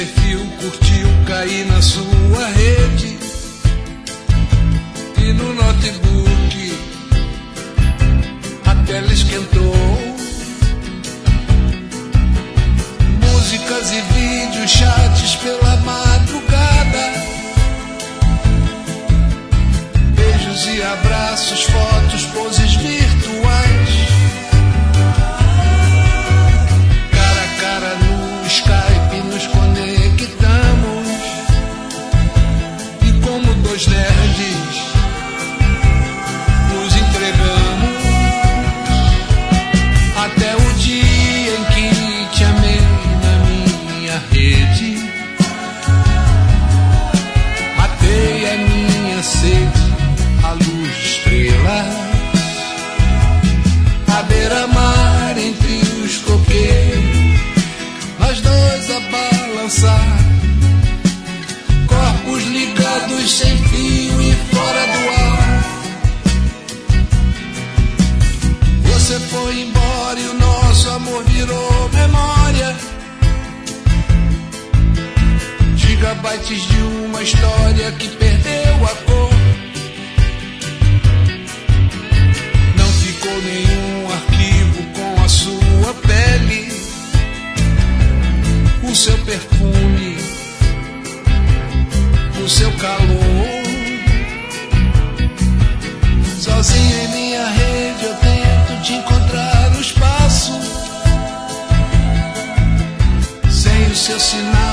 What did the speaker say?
perfil curtiu cair na sua rede, e no notebook a tela esquentou. Músicas e vídeos, chats pela madrugada, beijos e abraços, fotos, poses virtuais, cara a cara no Skype nos conectamos, e como dois nerds nos entregamos, até o dia em que te amei na minha rede, matei a minha sede à luz de estrelas, à beira-mar entre os coqueiros, nós dois a balançar, corpos ligados sem fio e fora do ar. Você foi embora e o nosso amor virou memória, gigabytes de uma história que perdeu a cor. Não ficou nenhum arquivo com a sua pele, o seu perfume, o seu calor. Sozinho em minha rede eu tento te encontrar no espaço, sem o seu sinal